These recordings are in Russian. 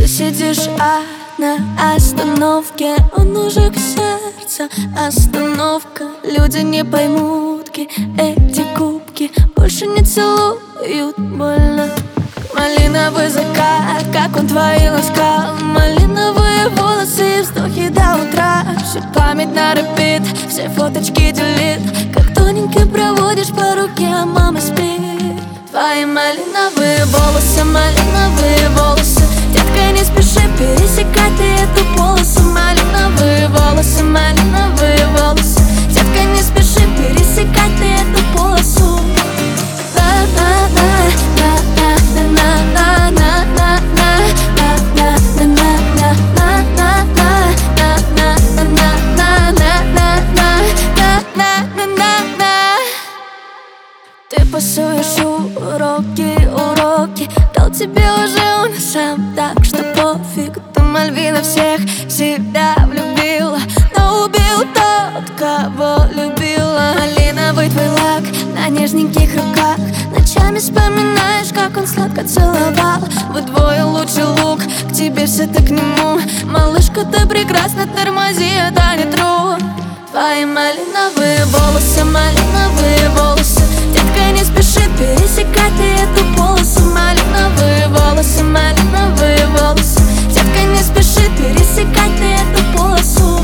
сидишь на остановке, он уже к сердцу остановка. Люди не поймут, эти кубки больше не целуют больно. Малиновый закат, как он твои ласкал. Малиновые волосы, вздохи до утра. Всю память на репит, все фоточки делит. Как тоненько проводишь по руке, а мама спит. Твои малиновые волосы, малиновые волосы. Детка, не спеши пересекать ты эту полосу. Малиновые волосы, малиновые волосы. Детка, не спеши пересекать ты эту полосу. Ты пасуешь уроки, дал тебе уже он сам, так что пофиг. Ты, Мальвина, всех себя влюбила, но убил тот, кого любила. Малиновый твой лак на нежненьких руках. Ночами вспоминаешь, как он сладко целовал. Вы двое лучший лук, к тебе все так к нему. Малышка, ты прекрасна, тормози, это не true. Твои малиновые волосы, малиновые волосы. Детка, не спеши пересекать ты эту полосу. Малиновые волосы, малиновые волосы. Детка, не спеши пересекать ты эту полосу.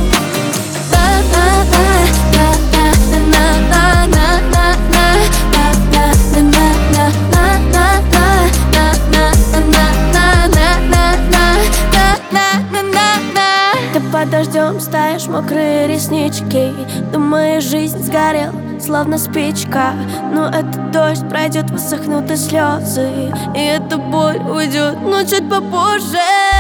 Ты под дождем ставишь мокрые реснички. Думаешь, жизнь сгорела, словно спичка. Но этот дождь пройдет, высохнут и слезы. И эта боль уйдет, но чуть попозже.